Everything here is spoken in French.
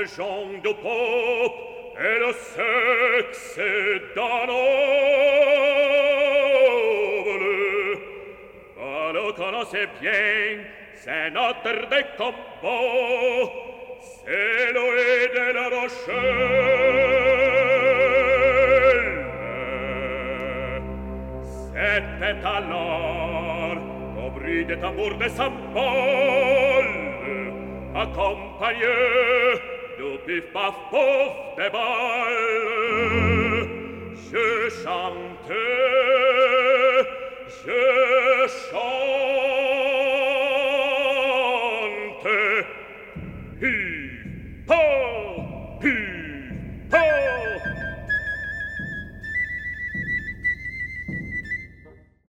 gens de pop et le sexe d'un noble. Vous le connaissez bien, c'est notre des combats, c'est Louis de la Rochelle. C'était alors au bruit des tambours de Saint-Paul, accompagné du pif-paf-pouf des balles, je chantais